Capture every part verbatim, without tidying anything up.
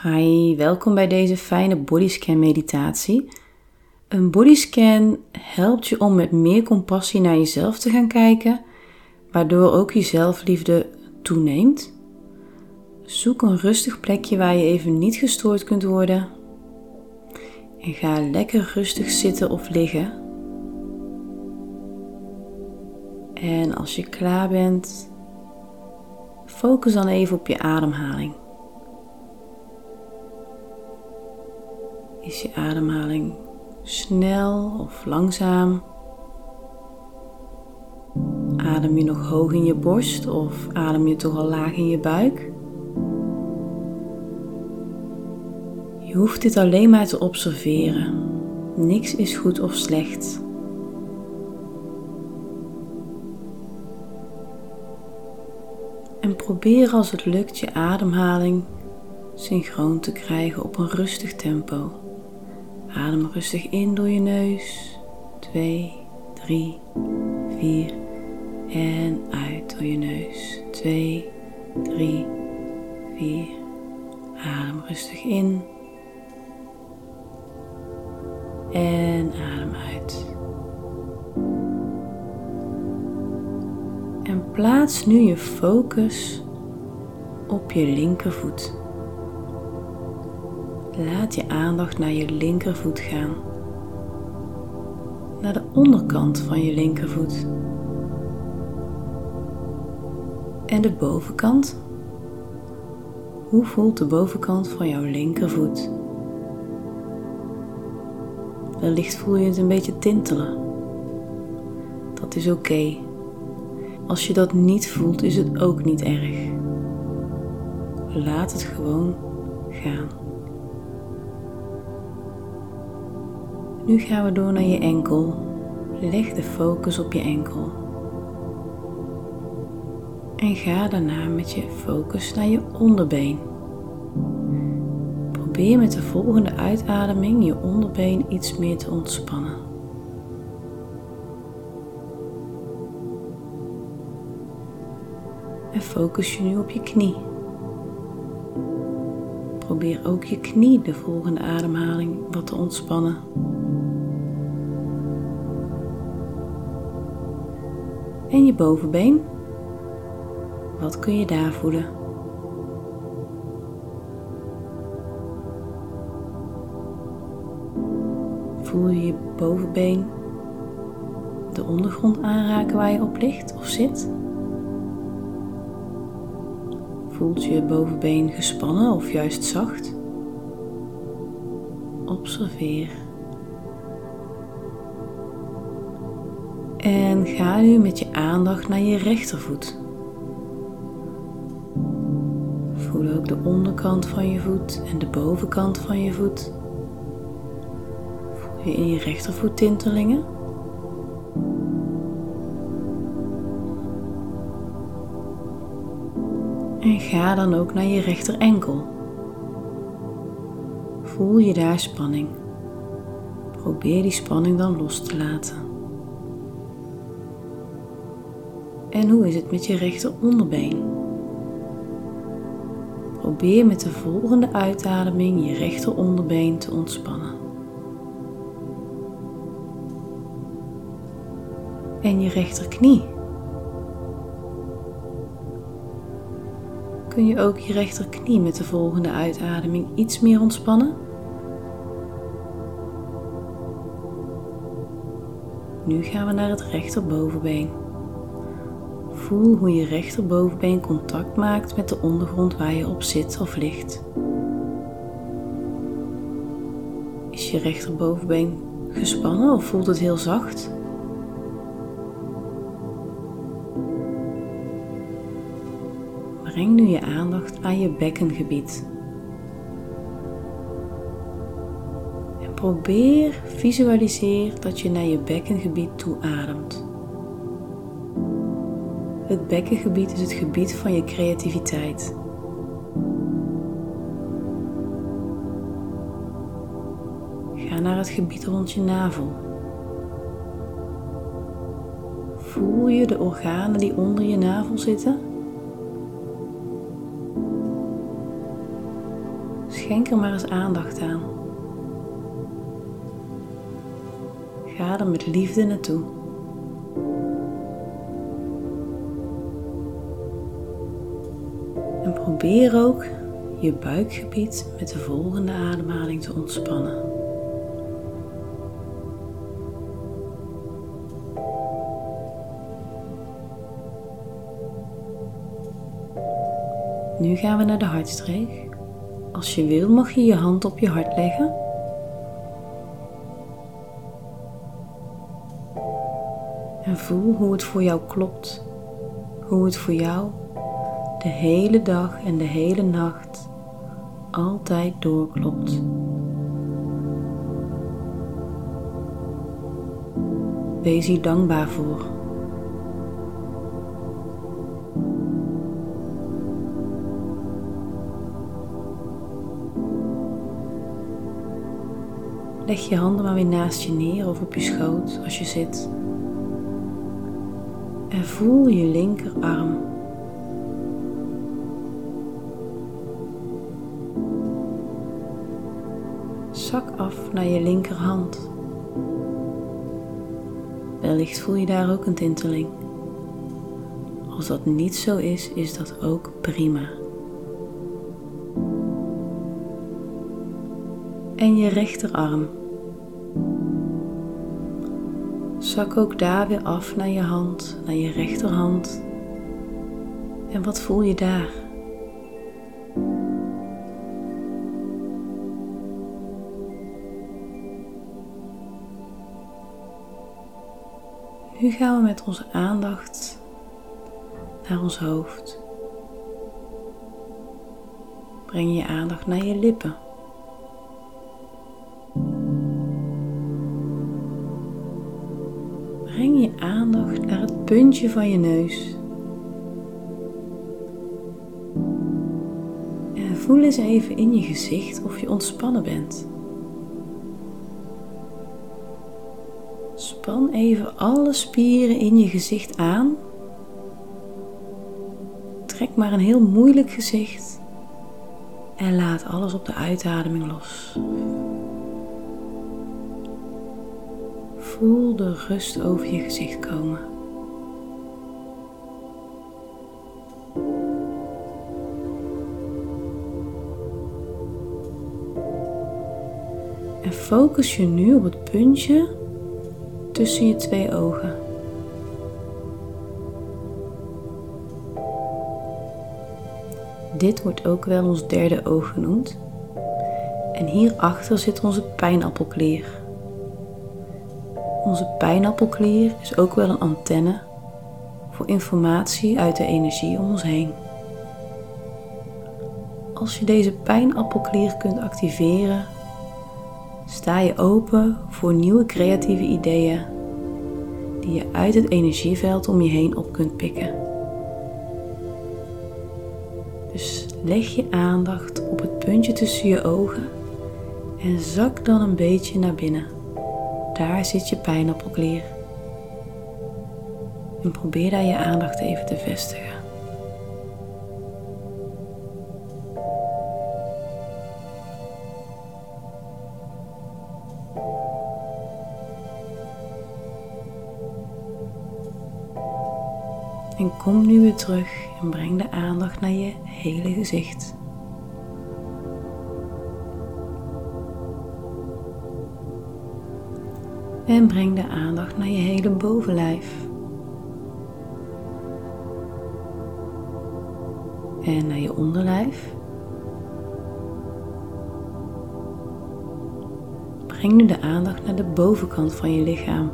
Hi, welkom bij deze fijne bodyscan meditatie. Een bodyscan helpt je om met meer compassie naar jezelf te gaan kijken, waardoor ook je zelfliefde toeneemt. Zoek een rustig plekje waar je even niet gestoord kunt worden. En ga lekker rustig zitten of liggen. En als je klaar bent, focus dan even op je ademhaling. Is je ademhaling snel of langzaam? Adem je nog hoog in je borst of adem je toch al laag in je buik? Je hoeft dit alleen maar te observeren. Niks is goed of slecht. En probeer als het lukt je ademhaling synchroon te krijgen op een rustig tempo. Adem rustig in door je neus. twee, drie, vier. En uit door je neus. twee, drie, vier. Adem rustig in. En adem uit. En plaats nu je focus op je linkervoet. Laat je aandacht naar je linkervoet gaan. Naar de onderkant van je linkervoet. En de bovenkant. Hoe voelt de bovenkant van jouw linkervoet? Wellicht voel je het een beetje tintelen. Dat is oké. Als je dat niet voelt, is het ook niet erg. Laat het gewoon gaan. Nu gaan we door naar je enkel. Leg de focus op je enkel. En ga daarna met je focus naar je onderbeen. Probeer met de volgende uitademing je onderbeen iets meer te ontspannen. En focus je nu op je knie. Probeer ook je knie de volgende ademhaling wat te ontspannen. En je bovenbeen. Wat kun je daar voelen? Voel je je bovenbeen de ondergrond aanraken waar je op ligt of zit? Voelt je bovenbeen gespannen of juist zacht? Observeer. En ga nu met je aandacht naar je rechtervoet. Voel ook de onderkant van je voet en de bovenkant van je voet. Voel je in je rechtervoet tintelingen? En ga dan ook naar je rechterenkel. Voel je daar spanning. Probeer die spanning dan los te laten. En hoe is het met je rechteronderbeen? Probeer met de volgende uitademing je rechteronderbeen te ontspannen. En je rechterknie. Kun je ook je rechterknie met de volgende uitademing iets meer ontspannen? Nu gaan we naar het rechterbovenbeen. Voel hoe je rechterbovenbeen contact maakt met de ondergrond waar je op zit of ligt. Is je rechterbovenbeen gespannen of voelt het heel zacht? Breng nu je aandacht aan je bekkengebied. En probeer, visualiseer dat je naar je bekkengebied toe ademt. Het bekkengebied is het gebied van je creativiteit. Ga naar het gebied rond je navel. Voel je de organen die onder je navel zitten? Schenk er maar eens aandacht aan. Ga er met liefde naartoe. En probeer ook je buikgebied met de volgende ademhaling te ontspannen. Nu gaan we naar de hartstreek. Als je wil mag je je hand op je hart leggen. En voel hoe het voor jou klopt. Hoe het voor jou de hele dag en de hele nacht altijd doorklopt. Wees hier dankbaar voor. Leg je handen maar weer naast je neer of op je schoot als je zit. En voel je linkerarm. Zak af naar je linkerhand. Wellicht voel je daar ook een tinteling. Als dat niet zo is, is dat ook prima. En je rechterarm. Zak ook daar weer af naar je hand, naar je rechterhand. En wat voel je daar? Nu gaan we met onze aandacht naar ons hoofd. Breng je aandacht naar je lippen. Breng je aandacht naar het puntje van je neus. En voel eens even in je gezicht of je ontspannen bent. Span even alle spieren in je gezicht aan. Trek maar een heel moeilijk gezicht en laat alles op de uitademing los. Voel de rust over je gezicht komen. En focus je nu op het puntje tussen je twee ogen. Dit wordt ook wel ons derde oog genoemd. En hierachter zit onze pijnappelklier. Onze pijnappelklier is ook wel een antenne voor informatie uit de energie om ons heen. Als je deze pijnappelklier kunt activeren, sta je open voor nieuwe creatieve ideeën die je uit het energieveld om je heen op kunt pikken. Dus leg je aandacht op het puntje tussen je ogen en zak dan een beetje naar binnen. Daar zit je pijnappelklier. En probeer daar je aandacht even te vestigen. En kom nu weer terug en breng de aandacht naar je hele gezicht. En breng de aandacht naar je hele bovenlijf. En naar je onderlijf. Breng nu de aandacht naar de bovenkant van je lichaam.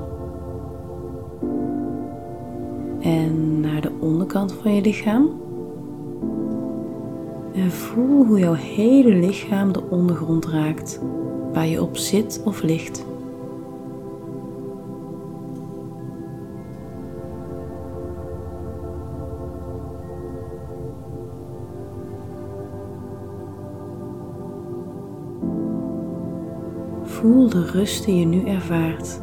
En naar de onderkant van je lichaam. En voel hoe jouw hele lichaam de ondergrond raakt, waar je op zit of ligt. Voel de rust die je nu ervaart.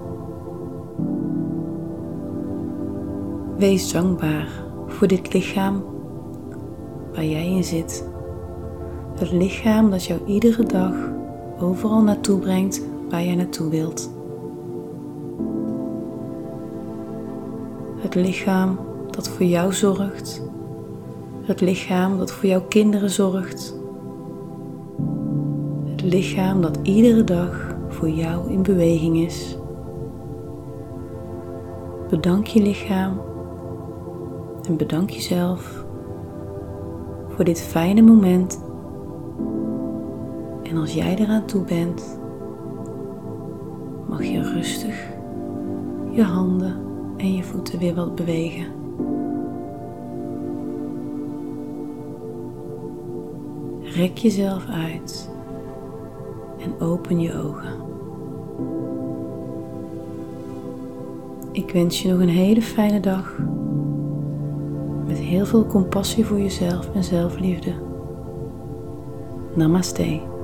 Wees dankbaar voor dit lichaam waar jij in zit. Het lichaam dat jou iedere dag overal naartoe brengt waar jij naartoe wilt. Het lichaam dat voor jou zorgt. Het lichaam dat voor jouw kinderen zorgt. Het lichaam dat iedere dag voor jou in beweging is. Bedank je lichaam en bedank jezelf voor dit fijne moment. En als jij eraan toe bent, mag je rustig je handen en je voeten weer wat bewegen. Rek jezelf uit en open je ogen. Ik wens je nog een hele fijne dag met heel veel compassie voor jezelf en zelfliefde. Namaste.